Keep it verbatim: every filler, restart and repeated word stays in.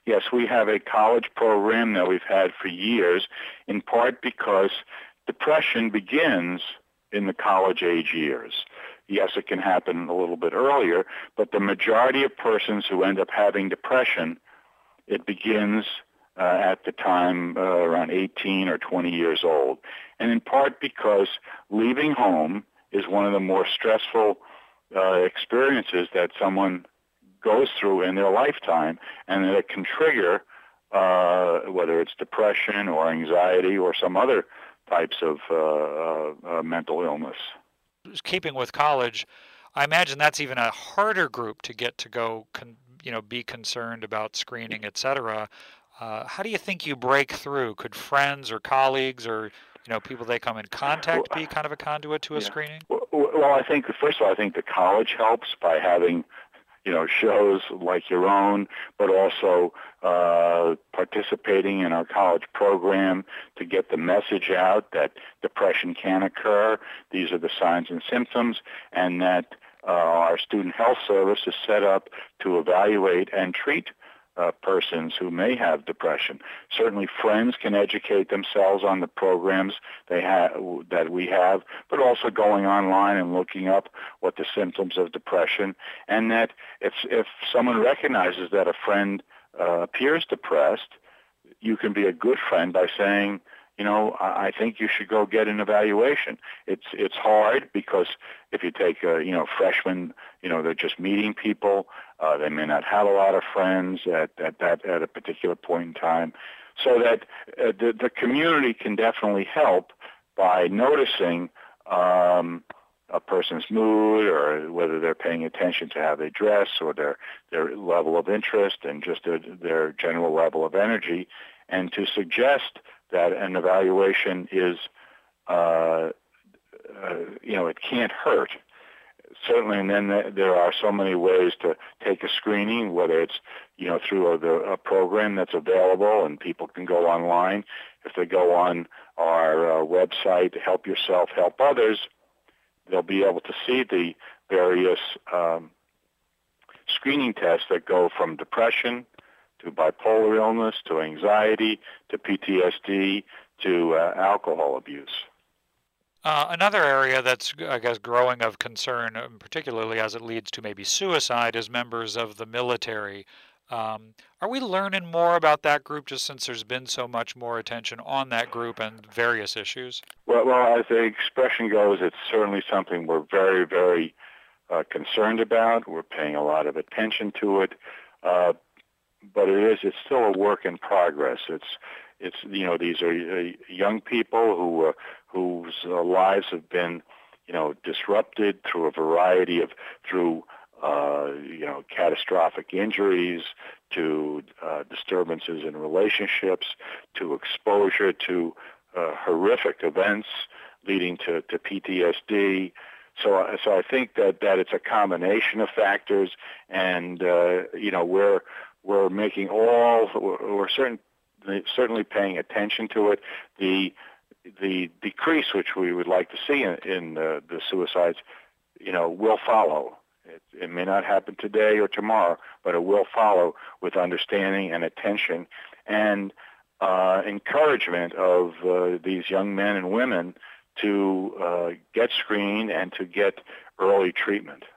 Yes, we have a college program that we've had for years, in part because depression begins in the college age years. Yes, it can happen a little bit earlier, but the majority of persons who end up having depression, it begins uh, at the time uh, around eighteen or twenty years old. And in part because leaving home is one of the more stressful uh, experiences that someone goes through in their lifetime, and that it can trigger uh, whether it's depression or anxiety or some other types of uh, uh, uh, mental illness. Keeping with college, I imagine that's even a harder group to get to go, con, you know, be concerned about screening, et cetera. Uh, how do you think you break through? Could friends or colleagues or you know people they come in contact be kind of a conduit to a yeah. screening? Well, well, I think first of all, I think the college helps by having you know, shows like your own, but also uh, participating in our college program to get the message out that depression can occur. These are the signs and symptoms, and that uh, our student health service is set up to evaluate and treat Uh, persons who may have depression. Certainly friends can educate themselves on the programs they have that we have, but also going online and looking up what the symptoms of depression, and that if, if someone recognizes that a friend uh, appears depressed, you can be a good friend by saying, you know, I think you should go get an evaluation. It's it's hard because if you take a, you know, freshmen, you know, they're just meeting people. Uh, they may not have a lot of friends at, at that at a particular point in time. So that uh, the, the community can definitely help by noticing um, a person's mood or whether they're paying attention to how they dress or their, their level of interest and just their, their general level of energy, and to suggest that an evaluation is, uh, uh, you know, it can't hurt. Certainly, and then there are so many ways to take a screening, whether it's, you know, through a, the, a program that's available and people can go online. If they go on our uh, website, Help Yourself, Help Others, they'll be able to see the various um, screening tests that go from depression to bipolar illness, to anxiety, to P T S D, to uh, alcohol abuse. Uh, another area that's, I guess, growing of concern, particularly as it leads to maybe suicide, is members of the military. Um, are we learning more about that group just since there's been so much more attention on that group and various issues? Well, well as the expression goes, it's certainly something we're very, very uh, concerned about. We're paying a lot of attention to it. Uh, But it is, it's still a work in progress. It's, it's you know, these are uh, young people who uh, whose uh, lives have been, you know, disrupted through a variety of, through, uh, you know, catastrophic injuries, to uh, disturbances in relationships, to exposure to uh, horrific events leading to, to P T S D. So, so I think that, that it's a combination of factors, and, uh, you know, we're, We're making all, we're certain, certainly paying attention to it. The the decrease which we would like to see in, in uh, the suicides, you know, will follow. It, it may not happen today or tomorrow, but it will follow with understanding and attention and uh, encouragement of uh, these young men and women to uh, get screened and to get early treatment.